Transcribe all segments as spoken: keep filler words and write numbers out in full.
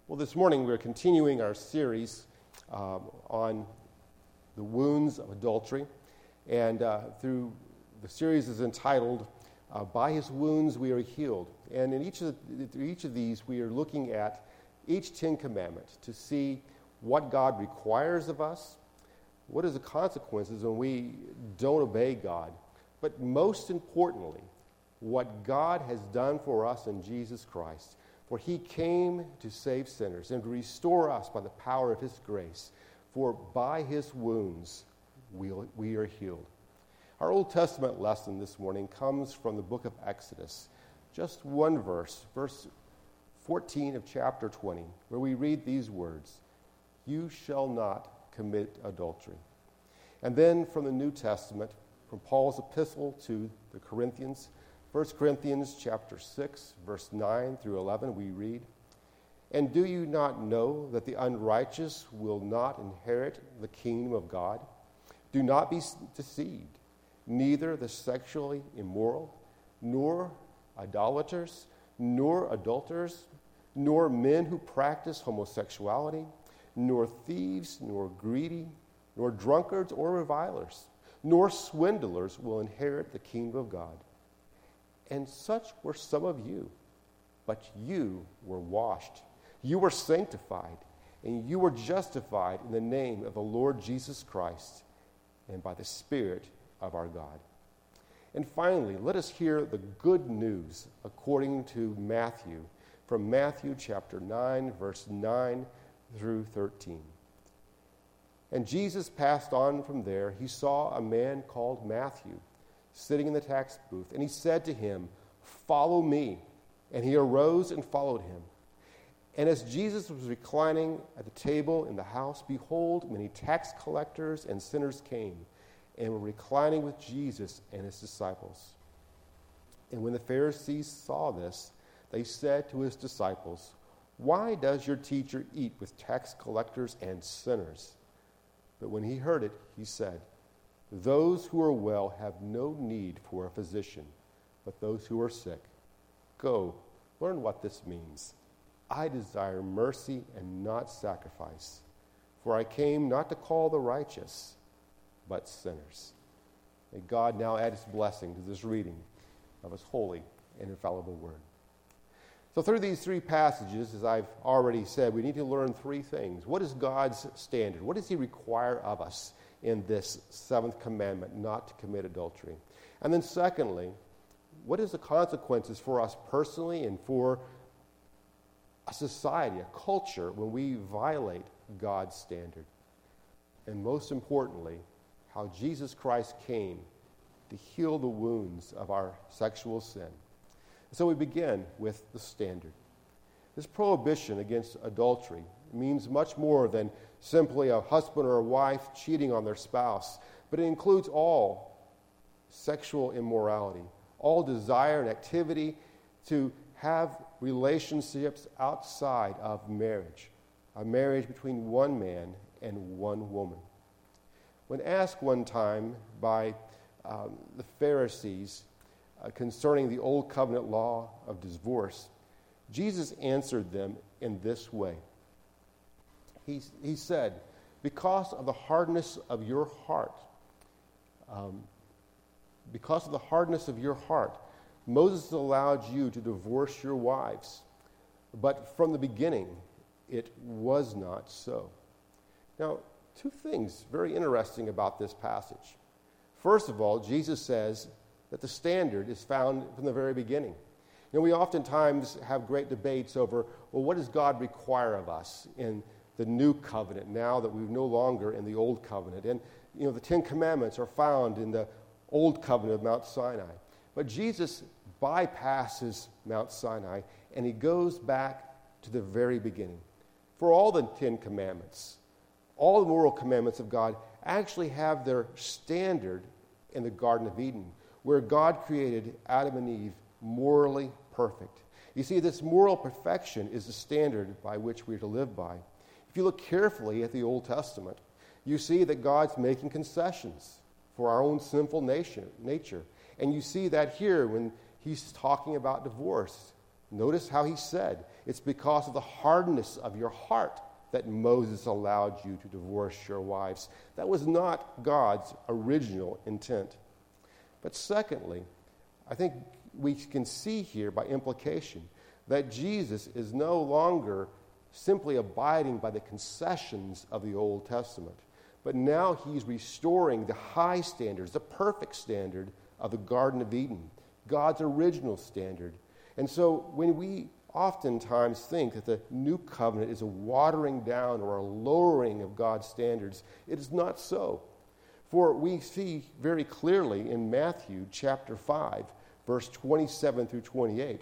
Well, this morning we're continuing our series um, on the wounds of adultery, and uh, through the series is entitled uh, "By His Wounds We Are Healed." And in each of the, through each of these, we are looking at each Ten Commandments to see what God requires of us, what is the consequences when we don't obey God, but most importantly, what God has done for us in Jesus Christ. For he came to save sinners and to restore us by the power of his grace. For by his wounds we, we are healed. Our Old Testament lesson this morning comes from the book of Exodus. Just one verse, verse fourteen of chapter twenty, where we read these words, "You shall not commit adultery." And then from the New Testament, from Paul's epistle to the Corinthians, First Corinthians chapter six, verse nine through eleven, we read, "And do you not know that the unrighteous will not inherit the kingdom of God? Do not be deceived. Neither the sexually immoral, nor idolaters, nor adulterers, nor men who practice homosexuality, nor thieves, nor greedy, nor drunkards or revilers, nor swindlers will inherit the kingdom of God. And such were some of you, but you were washed, you were sanctified, and you were justified in the name of the Lord Jesus Christ and by the Spirit of our God." And finally, let us hear the good news according to Matthew, from Matthew chapter nine, verse nine through thirteen. "And Jesus passed on from there. He saw a man called Matthew sitting in the tax booth, and he said to him, 'Follow me.' And he arose and followed him. And as Jesus was reclining at the table in the house, behold, many tax collectors and sinners came and were reclining with Jesus and his disciples. And when the Pharisees saw this, they said to his disciples, 'Why does your teacher eat with tax collectors and sinners?' But when he heard it, he said, 'Those who are well have no need for a physician, but those who are sick. Go, learn what this means. I desire mercy and not sacrifice, for I came not to call the righteous, but sinners.'" May God now add his blessing to this reading of his holy and infallible word. So through these three passages, as I've already said, we need to learn three things. What is God's standard? What does he require of us in this seventh commandment, not to commit adultery? And then secondly, what is the consequences for us personally and for a society, a culture, when we violate God's standard? And most importantly, how Jesus Christ came to heal the wounds of our sexual sin. So we begin with the standard. This prohibition against adultery means much more than simply a husband or a wife cheating on their spouse, but it includes all sexual immorality, all desire and activity to have relationships outside of marriage, a marriage between one man and one woman. When asked one time by um, the Pharisees uh, concerning the old covenant law of divorce, Jesus answered them in this way. He, he said, "Because of the hardness of your heart, um, because of the hardness of your heart, Moses allowed you to divorce your wives. But from the beginning, it was not so." Now, two things very interesting about this passage. First of all, Jesus says that the standard is found from the very beginning. You know, we oftentimes have great debates over, well, what does God require of us in the new covenant now that we're no longer in the old covenant? And, you know, the Ten Commandments are found in the old covenant of Mount Sinai. But Jesus bypasses Mount Sinai, and he goes back to the very beginning. For all the Ten Commandments, all the moral commandments of God actually have their standard in the Garden of Eden, where God created Adam and Eve morally perfect. You see, this moral perfection is the standard by which we're to live by. If you look carefully at the Old Testament, you see that God's making concessions for our own sinful nature. And you see that here when he's talking about divorce. Notice how he said, it's because of the hardness of your heart that Moses allowed you to divorce your wives. That was not God's original intent. But secondly, I think we can see here by implication that Jesus is no longer simply abiding by the concessions of the Old Testament, but now he's restoring the high standards, the perfect standard of the Garden of Eden, God's original standard. And so when we oftentimes think that the new covenant is a watering down or a lowering of God's standards, it is not so. For we see very clearly in Matthew chapter five, verse twenty-seven through twenty-eight,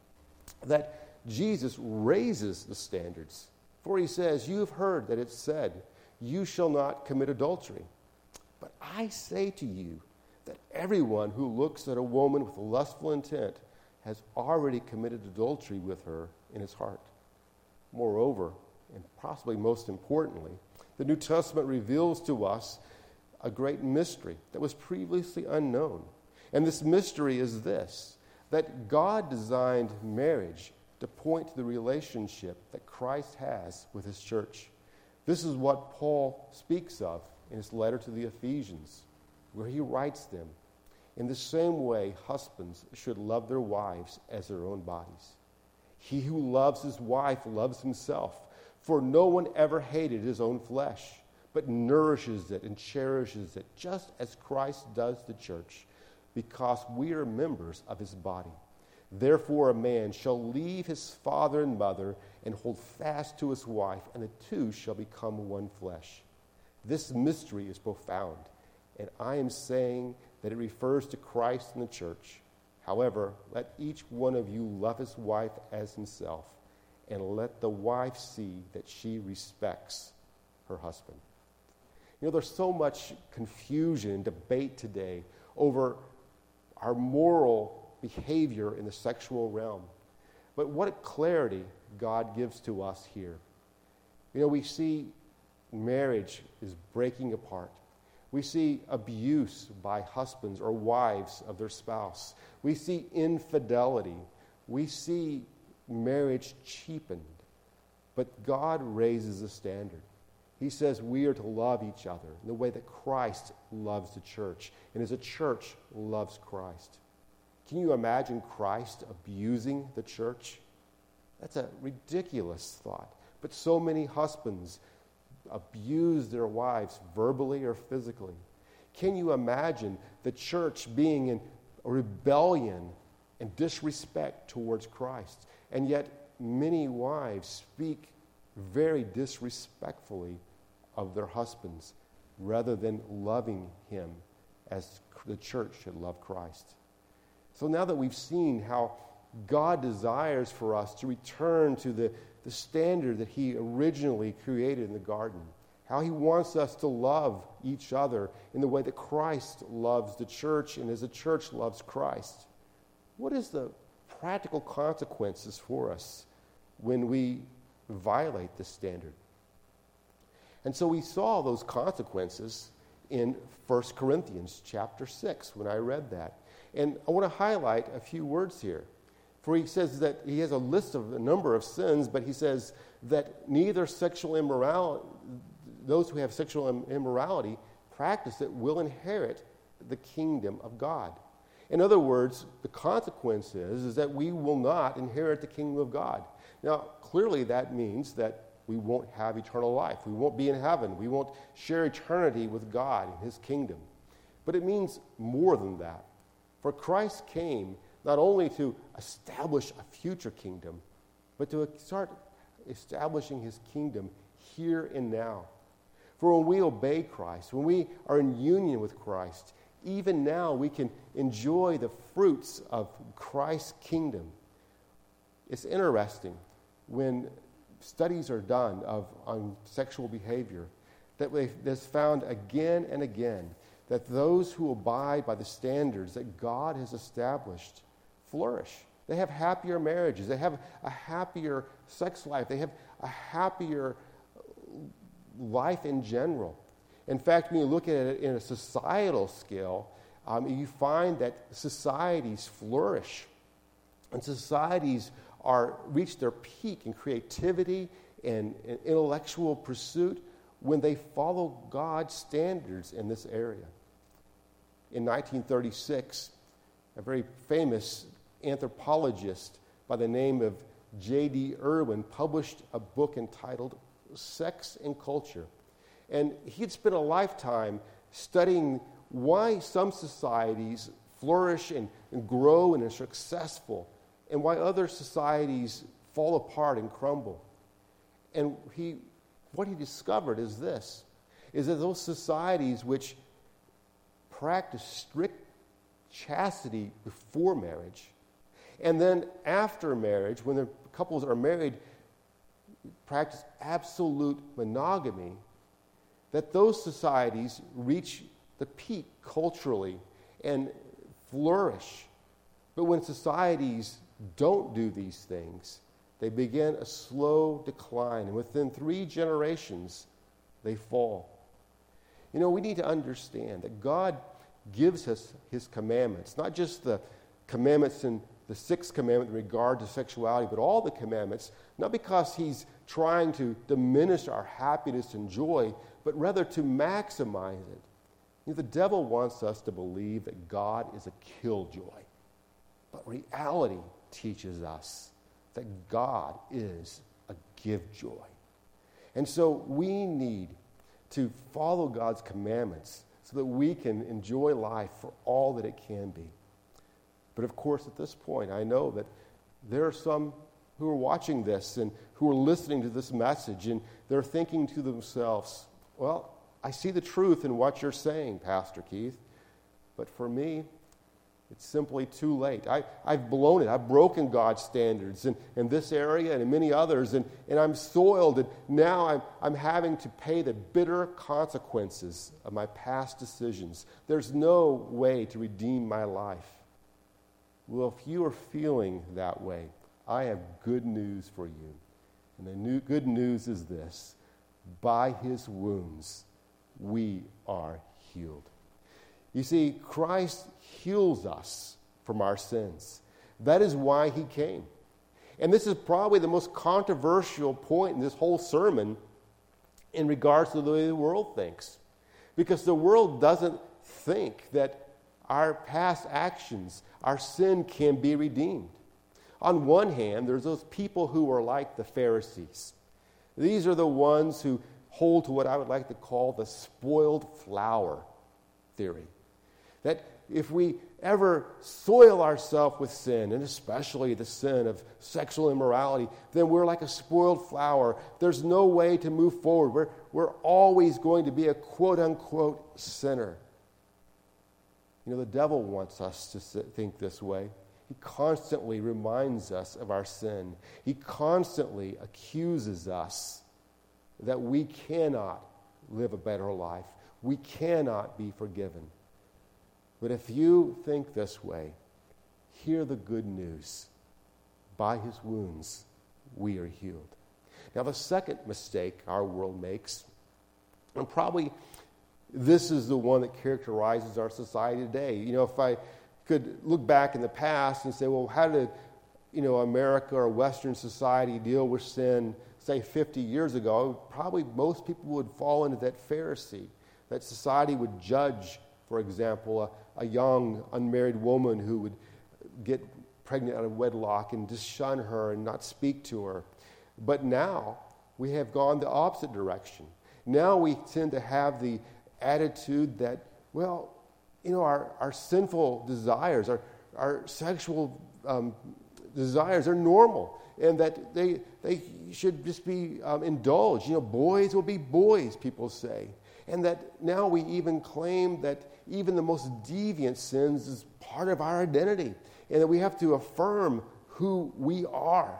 that Jesus raises the standards. For he says, you have heard that it's said, you shall not commit adultery. But I say to you that everyone who looks at a woman with a lustful intent has already committed adultery with her in his heart. Moreover, and possibly most importantly, the New Testament reveals to us a great mystery that was previously unknown. And this mystery is this, that God designed marriage to point to the relationship that Christ has with his church. This is what Paul speaks of in his letter to the Ephesians, where he writes them, in the same way, husbands should love their wives as their own bodies. He who loves his wife loves himself, for no one ever hated his own flesh, but nourishes it and cherishes it, just as Christ does the church, because we are members of his body. Therefore a man shall leave his father and mother and hold fast to his wife, and the two shall become one flesh. This mystery is profound, and I am saying that it refers to Christ and the church. However, let each one of you love his wife as himself, and let the wife see that she respects her husband. You know, there's so much confusion and debate today over our moral behavior in the sexual realm. But what clarity God gives to us here. You know, we see marriage is breaking apart. We see abuse by husbands or wives of their spouse. We see infidelity. We see marriage cheapened. But God raises the standard. He says we are to love each other in the way that Christ loves the church, and as a church loves Christ. Can you imagine Christ abusing the church? That's a ridiculous thought. But so many husbands abuse their wives verbally or physically. Can you imagine the church being in rebellion and disrespect towards Christ? And yet many wives speak very disrespectfully of their husbands rather than loving him as the church should love Christ. So now that we've seen how God desires for us to return to the, the standard that he originally created in the garden, how he wants us to love each other in the way that Christ loves the church and as the church loves Christ, what is the practical consequences for us when we violate this standard? And so we saw those consequences in First Corinthians chapter six when I read that. And I want to highlight a few words here. For he says that he has a list of a number of sins, but he says that neither sexual immorality, those who have sexual immorality practice it will inherit the kingdom of God. In other words, the consequence is, is that we will not inherit the kingdom of God. Now, clearly that means that we won't have eternal life. We won't be in heaven. We won't share eternity with God in his kingdom. But it means more than that. For Christ came not only to establish a future kingdom, but to start establishing his kingdom here and now. For when we obey Christ, when we are in union with Christ, even now we can enjoy the fruits of Christ's kingdom. It's interesting when studies are done of on sexual behavior that it's found again and again that those who abide by the standards that God has established flourish. They have happier marriages. They have a happier sex life. They have a happier life in general. In fact, when you look at it in a societal scale, um, you find that societies flourish and societies are reach their peak in creativity and, and intellectual pursuit when they follow God's standards in this area. In nineteen thirty-six, a very famous anthropologist by the name of J D Irwin published a book entitled Sex and Culture. And he had spent a lifetime studying why some societies flourish and, and grow and are successful, and why other societies fall apart and crumble. And he, what he discovered is this, is that those societies which practice strict chastity before marriage, and then after marriage, when the couples are married, practice absolute monogamy, that those societies reach the peak culturally and flourish. But when societies don't do these things, they begin a slow decline, and within three generations, they fall. You know, we need to understand that God gives us his commandments, not just the commandments in the sixth commandment in regard to sexuality, but all the commandments, not because he's trying to diminish our happiness and joy, but rather to maximize it. You know, the devil wants us to believe that God is a killjoy, but reality teaches us that God is a give-joy. And so we need to follow God's commandments so that we can enjoy life for all that it can be. But of course, at this point, I know that there are some who are watching this and who are listening to this message, and they're thinking to themselves, well, I see the truth in what you're saying, Pastor Keith, but for me, it's simply too late. I, I've blown it. I've broken God's standards in, in this area and in many others, and, and I'm soiled, and now I'm, I'm having to pay the bitter consequences of my past decisions. There's no way to redeem my life. Well, if you are feeling that way, I have good news for you. And the new, good news is this: by his wounds, we are healed. You see, Christ heals us from our sins. That is why he came. And this is probably the most controversial point in this whole sermon in regards to the way the world thinks. Because the world doesn't think that our past actions, our sin can be redeemed. On one hand, there's those people who are like the Pharisees. These are the ones who hold to what I would like to call the spoiled flower theory. That if we ever soil ourselves with sin, and especially the sin of sexual immorality, then we're like a spoiled flower. There's no way to move forward. We're, we're always going to be a quote-unquote sinner. You know, the devil wants us to think this way. He constantly reminds us of our sin. He constantly accuses us that we cannot live a better life. We cannot be forgiven. But if you think this way, hear the good news. By his wounds, we are healed. Now, the second mistake our world makes, and probably this is the one that characterizes our society today. You know, if I could look back in the past and say, well, how did, you know, America or Western society deal with sin, say, fifty years ago? Probably most people would fall into that Pharisee, that society would judge, for example, a, a young unmarried woman who would get pregnant out of wedlock and just shun her and not speak to her. But now we have gone the opposite direction. Now we tend to have the attitude that, well, you know, our, our sinful desires, our, our sexual um, desires are normal, and that they they should just be um, indulged. You know, boys will be boys, people say. And that now we even claim that even the most deviant sins is part of our identity, and that we have to affirm who we are.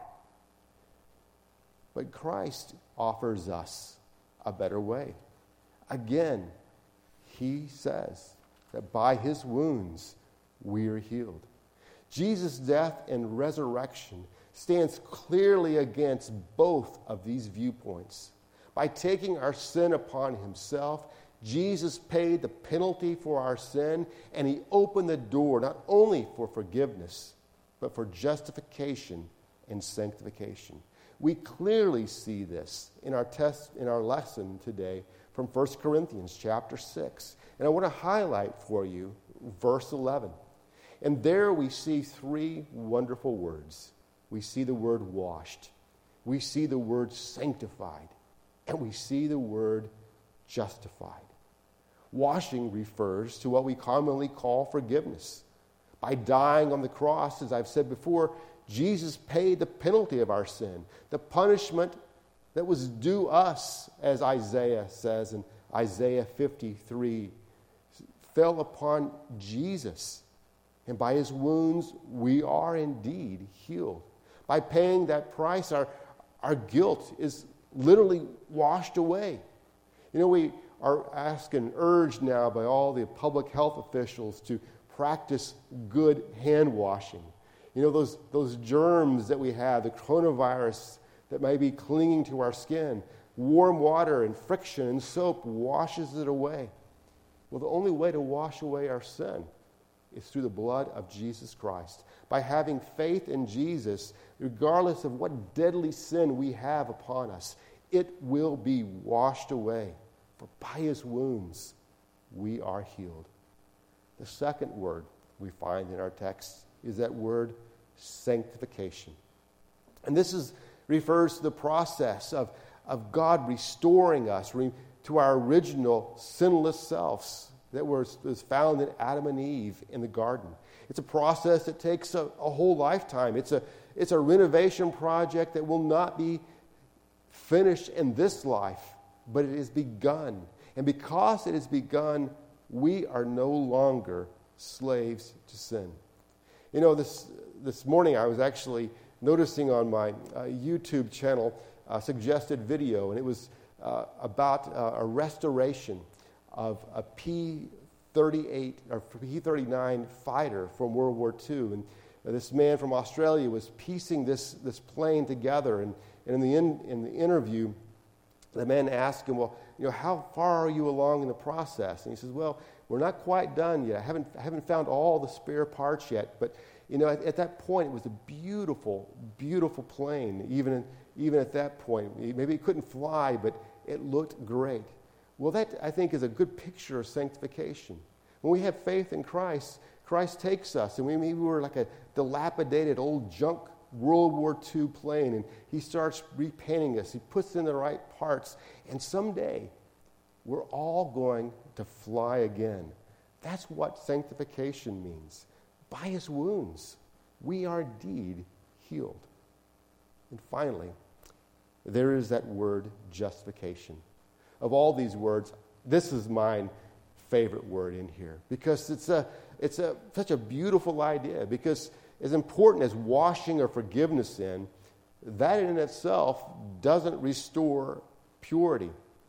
But Christ offers us a better way. Again, he says that by his wounds we are healed. Jesus' death and resurrection stands clearly against both of these viewpoints. By taking our sin upon himself, Jesus paid the penalty for our sin, and he opened the door not only for forgiveness, but for justification and sanctification. We clearly see this in our test, in our lesson today from First Corinthians chapter six. And I want to highlight for you verse eleven. And there we see three wonderful words. We see the word washed. We see the word sanctified. And we see the word justified. Washing refers to what we commonly call forgiveness. By dying on the cross, as I've said before, Jesus paid the penalty of our sin, the punishment that was due us, as Isaiah says in Isaiah fifty-three, fell upon Jesus. And by his wounds, we are indeed healed. By paying that price, our, our guilt is literally washed away. You know, we are asked and urged now by all the public health officials to practice good hand washing. You know, those, those germs that we have, the coronavirus that may be clinging to our skin, warm water and friction and soap washes it away. Well, the only way to wash away our sin is through the blood of Jesus Christ. By having faith in Jesus, regardless of what deadly sin we have upon us, it will be washed away. For by his wounds, we are healed. The second word we find in our text is that word sanctification. And this is refers to the process of, of God restoring us re, to our original sinless selves that was, was found in Adam and Eve in the garden. It's a process that takes a, a whole lifetime. It's a, it's a renovation project that will not be finished in this life, but it is begun. And because it is begun, we are no longer slaves to sin. You know, this this morning I was actually noticing on my uh, YouTube channel a suggested video, and it was uh, about uh, a restoration of a P thirty-eight or P thirty-nine fighter from World War Two. And uh, this man from Australia was piecing this, this plane together, and, and in the in, in the interview, the man asked him, well, you know, how far are you along in the process? And he says, well, we're not quite done yet. I haven't, I haven't found all the spare parts yet. But, you know, at, at that point, it was a beautiful, beautiful plane, even, even at that point. Maybe it couldn't fly, but it looked great. Well, that, I think, is a good picture of sanctification. When we have faith in Christ, Christ takes us, and we maybe we're like a dilapidated old junk World War Two plane, and he starts repainting us. He puts in the right parts, and someday we're all going to fly again. That's what sanctification means. By his wounds, we are indeed healed. And finally, there is that word justification. Of all these words, this is my favorite word in here because it's a it's a such a beautiful idea. Because as important as washing or forgiveness in, that in itself doesn't restore purity.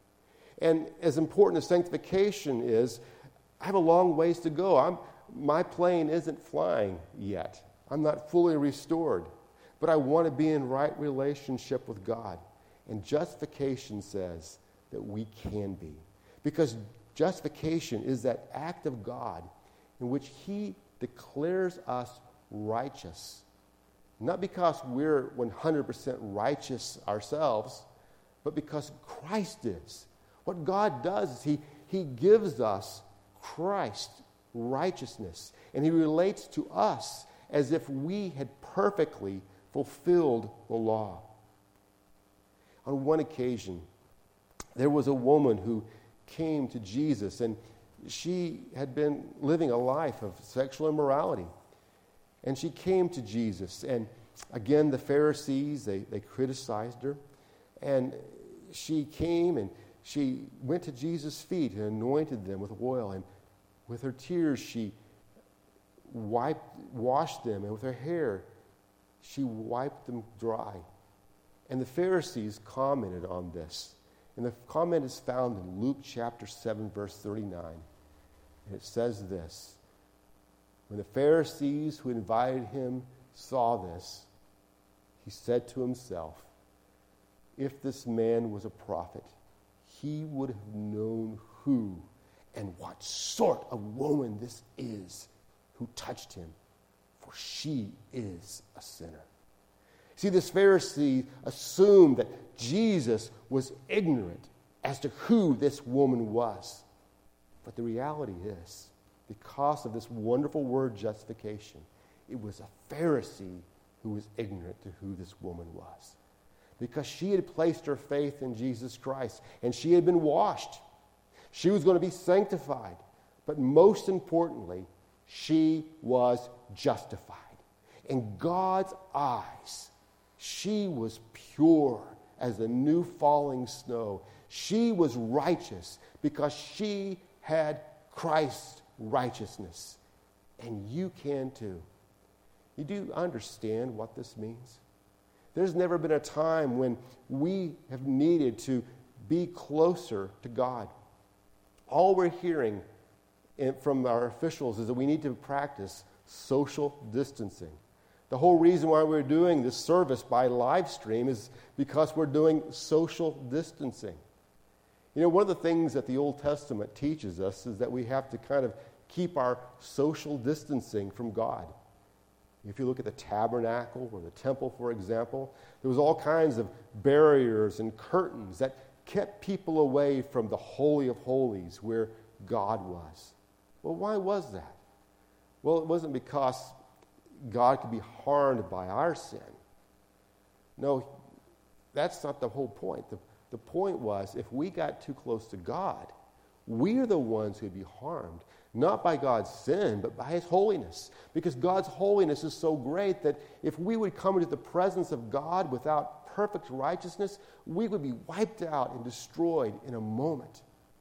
And as important as sanctification is, I have a long ways to go. I'm, my plane isn't flying yet. I'm not fully restored. But I want to be in right relationship with God. And justification says that we can be. Because justification is that act of God in which he declares us righteous. Not because we're one hundred percent righteous ourselves, but because Christ is. What God does is he, he gives us Christ's righteousness. And he relates to us as if we had perfectly fulfilled the law. On one occasion, there was a woman who came to Jesus, and she had been living a life of sexual immorality. And she came to Jesus, and again, the Pharisees, they, they criticized her. And she came, and she went to Jesus' feet and anointed them with oil. And with her tears, she wiped, washed them, and with her hair, she wiped them dry. And the Pharisees commented on this. And the comment is found in Luke chapter seven, verse thirty-nine. And it says this: when the Pharisees who invited him saw this, he said to himself, if this man was a prophet, he would have known who and what sort of woman this is who touched him, for she is a sinner. See, this Pharisee assumed that Jesus was ignorant as to who this woman was. But the reality is, because of this wonderful word justification, it was a Pharisee who was ignorant to who this woman was. Because she had placed her faith in Jesus Christ, and she had been washed. She was going to be sanctified. But most importantly, she was justified. In God's eyes, she was pure as the new falling snow. She was righteous because she had Christ's righteousness. And you can too. You do understand what this means? There's never been a time when we have needed to be closer to God. All we're hearing from our officials is that we need to practice social distancing. The whole reason why we're doing this service by live stream is because we're doing social distancing. You know, one of the things that the Old Testament teaches us is that we have to kind of keep our social distancing from God. If you look at the tabernacle or the temple, for example, there was all kinds of barriers and curtains that kept people away from the Holy of Holies where God was. Well, why was that? Well, it wasn't because God could be harmed by our sin. No, that's not the whole point. The, the point was, if we got too close to God, we're the ones who'd be harmed. Not by God's sin, but by His holiness. Because God's holiness is so great that if we would come into the presence of God without perfect righteousness, we would be wiped out and destroyed in a moment.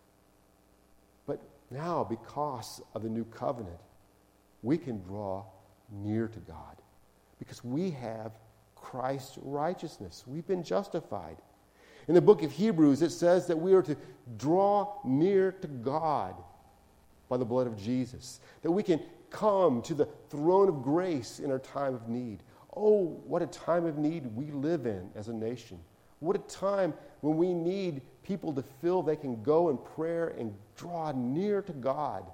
But now, because of the new covenant, we can draw near to God. Because we have Christ's righteousness. We've been justified. In the book of Hebrews, it says that we are to draw near to God by the blood of Jesus, that we can come to the throne of grace in our time of need. Oh, what a time of need we live in as a nation. What a time when we need people to feel they can go in prayer and draw near to God,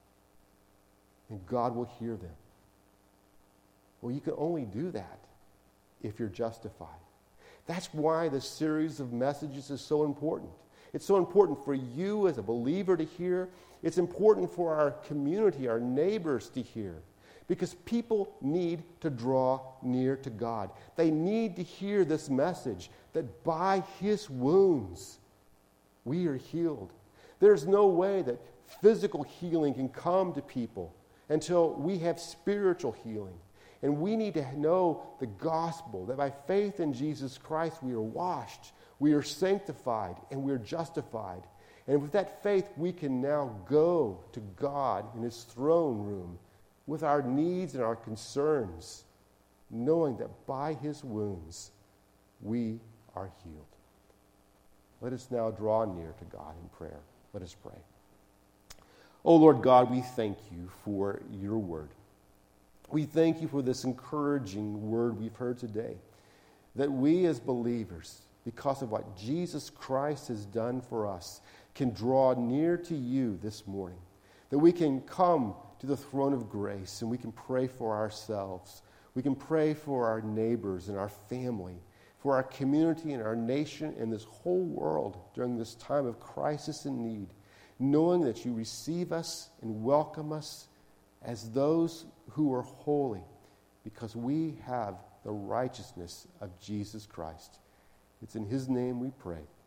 and God will hear them. Well, you can only do that if you're justified. That's why this series of messages is so important. It's so important for you as a believer to hear. It's important for our community, our neighbors to hear. Because people need to draw near to God. They need to hear this message that by His wounds we are healed. There's no way that physical healing can come to people until we have spiritual healing. And we need to know the gospel, that by faith in Jesus Christ we are washed, we are sanctified, and we are justified. And with that faith, we can now go to God in His throne room with our needs and our concerns, knowing that by His wounds, we are healed. Let us now draw near to God in prayer. Let us pray. Oh, Lord God, we thank You for Your word. We thank You for this encouraging word we've heard today, that we as believers, because of what Jesus Christ has done for us, can draw near to You this morning, that we can come to the throne of grace and we can pray for ourselves. We can pray for our neighbors and our family, for our community and our nation and this whole world during this time of crisis and need, knowing that You receive us and welcome us as those who are holy because we have the righteousness of Jesus Christ. It's in His name we pray.